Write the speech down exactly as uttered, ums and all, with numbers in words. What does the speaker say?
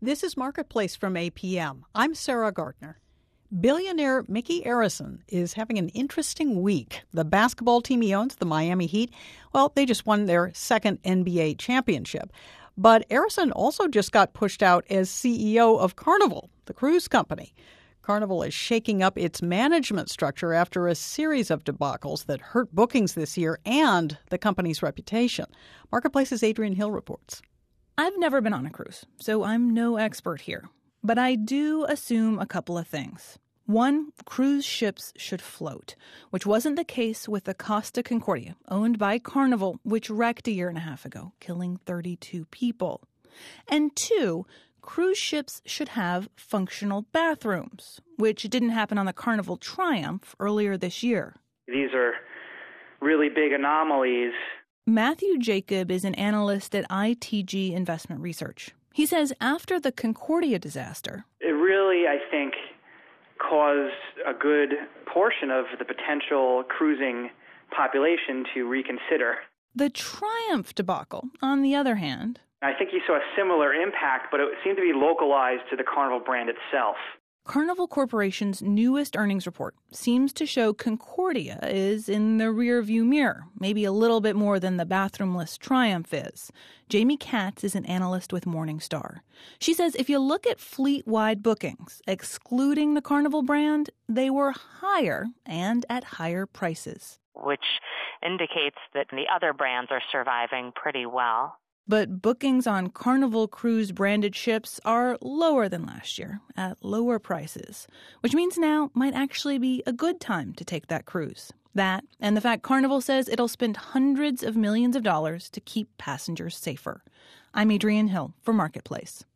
This is Marketplace from A P M. I'm Sarah Gardner. Billionaire Mickey Arison is having an interesting week. The basketball team he owns, the Miami Heat, well, they just won their second N B A championship. But Arison also just got pushed out as C E O of Carnival, the cruise company. Carnival is shaking up its management structure after a series of debacles that hurt bookings this year and the company's reputation. Marketplace's Adrienne Hill reports. I've never been on a cruise, so I'm no expert here. But I do assume a couple of things. One, cruise ships should float, which wasn't the case with the Costa Concordia, owned by Carnival, which wrecked a year and a half ago, killing thirty-two people. And two, cruise ships should have functional bathrooms, which didn't happen on the Carnival Triumph earlier this year. These are really big anomalies. Matthew Jacob is an analyst at I T G Investment Research. He says after the Concordia disaster, it really, I think, caused a good portion of the potential cruising population to reconsider. The Triumph debacle, on the other hand, I think you saw a similar impact, but it seemed to be localized to the Carnival brand itself. Carnival Corporation's newest earnings report seems to show Concordia is in the rearview mirror, maybe a little bit more than the bathroomless Triumph is. Jamie Katz is an analyst with Morningstar. She says if you look at fleet-wide bookings, excluding the Carnival brand, they were higher and at higher prices. Which indicates that the other brands are surviving pretty well. But bookings on Carnival Cruise-branded ships are lower than last year, at lower prices, which means now might actually be a good time to take that cruise. That, and the fact Carnival says it'll spend hundreds of millions of dollars to keep passengers safer. I'm Adrienne Hill for Marketplace.